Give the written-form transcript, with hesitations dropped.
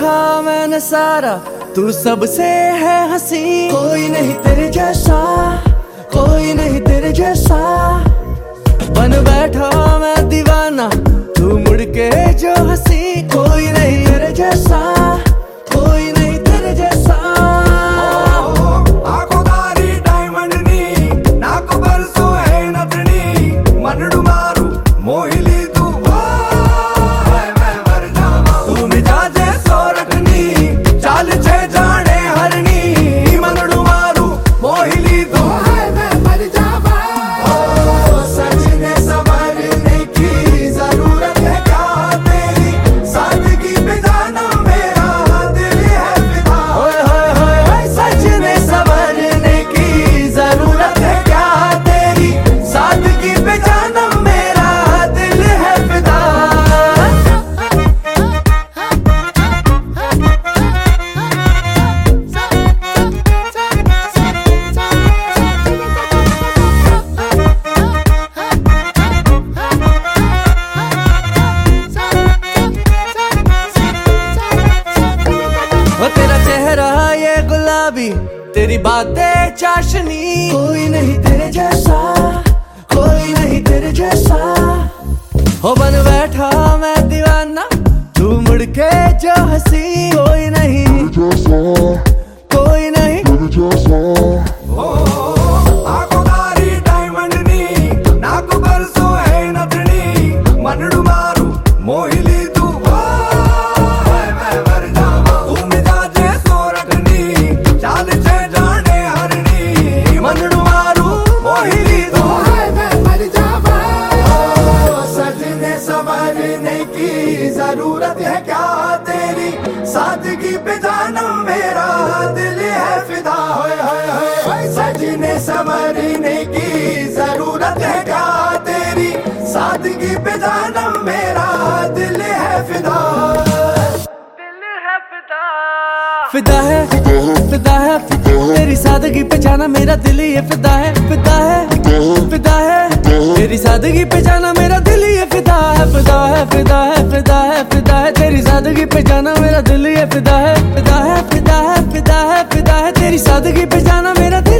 देखा मैंने सारा, तू सबसे है हंसी। कोई नहीं तेरे जैसा, कोई नहीं तेरे जैसा। बन बैठा मैं दीवाना, तू मुड़ के जो हंसी। कोई नहीं तेरे जैसा, कोई नहीं तेरे जैसा। आकोदारी डायमंड नी नाको बरसो है नथनी। मनडू मारू मोहिली तू मैं मर जावा। तू मिजाजे सोरठनी चाल छे जाने हरनी। मनडू मारू मोहिली तू मैं मर जावा। सजने संवरने की जरूरत है क्या तेरी? सादगी पे जाना मेरा दिल है फिदा। सजने संवरने की जरूरत है क्या तेरी? सादगी पे जाना मेरा दिल है फिदा। वो तेरा चेहरा ये गुलाबी, तेरी बातें चाशनी। कोई नहीं तेरे जैसा, कोई नहीं तेरे जैसा। हो बन बैठा मैं दीवाना, तू मुड़ के जो हंसी। कोई नहीं कोई नहीं आकोदारी डायमंड नी नाको बरसो है नथनी। मनडू मारू मोहिली तू मैं मर जावा। तू मिजाजे सोरठनी चाल छे जाने हरनी। मनडू मारू मोहिली तू मैं मर जावा। सजने संवरने की जरूरत है क्या तेरी? सादगी पे जाना मेरा दिल है फिदा। सजने संवरने की जरूरत है क्या तेरी? सादगी पे जाना मेरा दिल है फिदा। दिल है फिदा, फिदा है फिदा है तेरी सादगी पे जाना मेरा दिल ही फिदा है। फिदा है फिदा है तेरी सादगी पे जाना मेरा दिल ही फिदा है। फिदा है फिदा है फिदा है फिदा है तेरी सादगी पे जाना मेरा दिल ही फिदा है। फिदा है फिदा है फिदा है फिदा है तेरी सादगी पे जाना मेरा दिल